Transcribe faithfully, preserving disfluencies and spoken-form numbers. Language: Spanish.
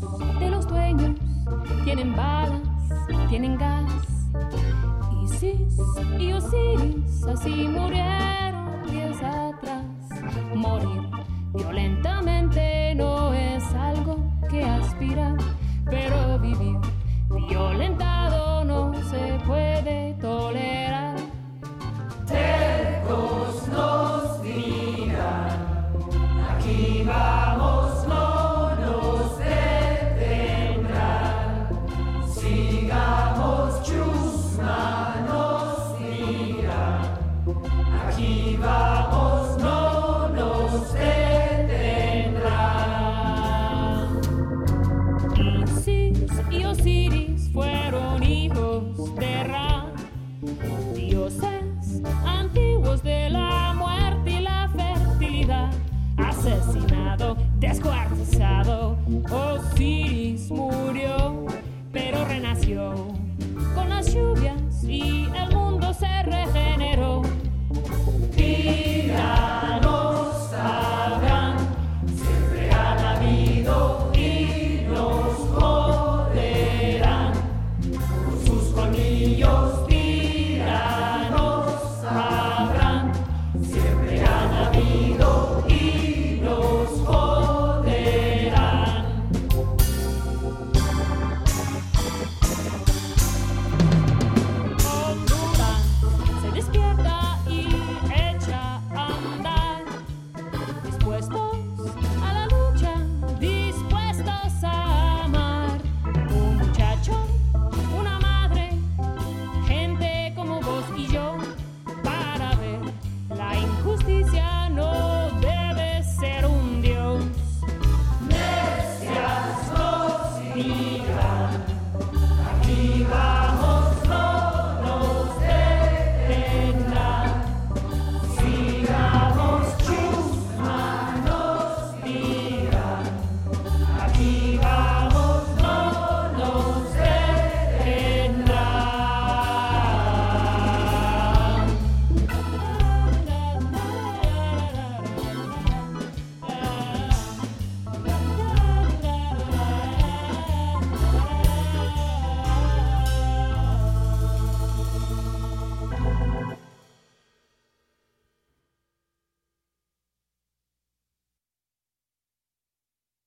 de los dueños tienen balas, tienen gas. Isis y Osiris así murieron días atrás. Morir violentamente no es algo que aspirar, pero vivir violentado no se puede tolerar. Tercos nos dirán, aquí vamos, no nos detendrán. Sigamos, chusma nos dirán, aquí vamos, no nos detendrán. Isis y Osiris fueron hijos de Ra, dioses antiguos de la muerte y la fertilidad. Asesinado, descuartizado, Osiris murió, pero renació con las lluvias y el mundo se regeneró. Tiranos sabrán, siempre han habido y nos joderán con sus colmillos. Tiranos sabrán, siempre han habido y nos joderán. Honduras se despierta y echa a andar, dispuestos a la lucha, dispuestos a amar. Un muchacho, una madre, gente como vos y yo, para ver la injusticia no debe ser un dios. Necias nos